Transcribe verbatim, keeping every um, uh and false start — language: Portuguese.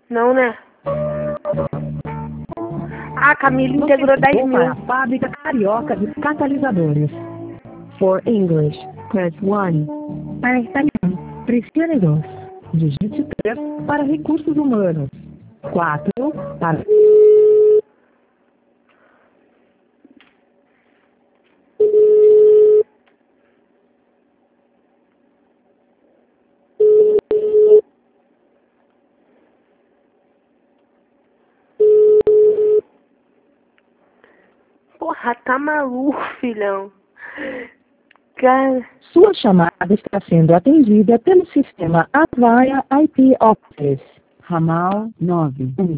Não, né? Ah, Camila integrou dez mil. Para a fábrica carioca de catalisadores. For English, press one. Para espanhol, pressione dois. Digite três para recursos humanos. quatro para... Porra, tá maluco, filhão. Cara... Sua chamada está sendo atendida pelo sistema Avaya I P Office. Ramal nove um.